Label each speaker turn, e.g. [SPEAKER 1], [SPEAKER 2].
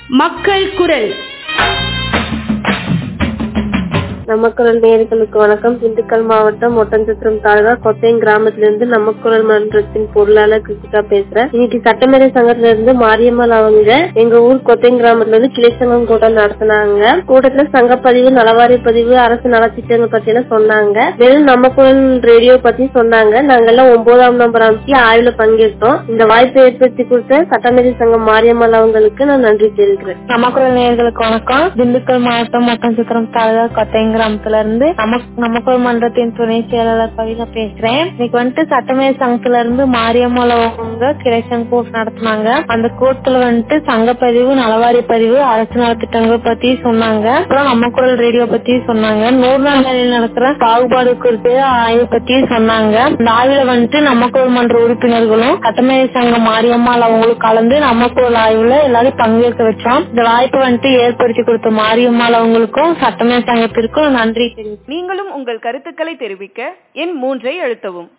[SPEAKER 1] மக்கள் குரல்.
[SPEAKER 2] நமக்குரல் நேயர்களுக்கு வணக்கம். திண்டுக்கல் மாவட்டம் ஒட்டன்சத்திரம் தாலுகா கொத்தையம் கிராமத்திலிருந்து நமக்குரல் மன்றத்தின் பொருளாளர் கிருத்திகா பேசுறேன். இன்னைக்கு சட்டமேதை சங்கத்துல இருந்து மாரியம்மாள் அவங்க எங்க ஊர் கொத்தையம் கிராமத்துல இருந்து கிளை சங்கம் கூட்டம் நடத்தினாங்க. கூட்டத்துல சங்கப்பதிவு, நலவாரிய பதிவு, அரசு நலத்திட்டங்கள் பத்தி எல்லாம் சொன்னாங்க. மேலும் நமக்குரல் ரேடியோ பத்தி சொன்னாங்க. நாங்கெல்லாம் 9ஆம் நம்பர் அமைச்சு ஆய்வுல பங்கேற்றோம். இந்த வாய்ப்பை ஏற்படுத்தி கொடுத்த சட்டமேதை சங்கம் மாரியம்மாள் அவங்களுக்கு நான் நன்றி தெரிவிக்கிறேன்.
[SPEAKER 3] நமக்குரல் நேயர்களுக்கு வணக்கம். திண்டுக்கல் மாவட்டம் ஒட்டன்சத்திரம் தாலுகா கொத்தையம் கிராமத்துல இருந்து நமக்குரல் மன்றத்தின் துணை செயலாளர் கவிதா பேசுறேன். இன்னைக்கு சட்டமேதை சங்கத்துல இருந்து மாரியம்மாள் அவங்க கிளை சங்க கூட்டம் நடத்தினாங்க. அந்த கூட்டத்துல சங்கப்பதிவு, நலவாரி பதிவு, அரசு நலத்திட்டங்கள் பத்தி சொன்னாங்க. அப்புறம் நமக்குரல் ரேடியோ பத்தி சொன்னாங்க. 100 நாள் வேலையில் நடக்கிற பாகுபாடு குறித்து ஆய்வு பத்தி சொன்னாங்க. இந்த ஆய்வுல நமக்குரல் மன்ற உறுப்பினர்களும் சட்டமேதை சங்கம் மாரியம்மாள் அவங்களுக்கு கலந்து நமக்குரல் ஆய்வுல எல்லாரும் பங்கேற்க வச்சோம். இந்த வாய்ப்பை ஏற்படுத்தி கொடுத்த மாரியம்மாள் அவங்களுக்கும் சட்டமேதை சங்கத்திற்கும் நன்றி தெரிவிக்கிறேன்.
[SPEAKER 1] நீங்களும் உங்கள் கருத்துக்களை தெரிவிக்க எண் 3 அழுத்தவும்.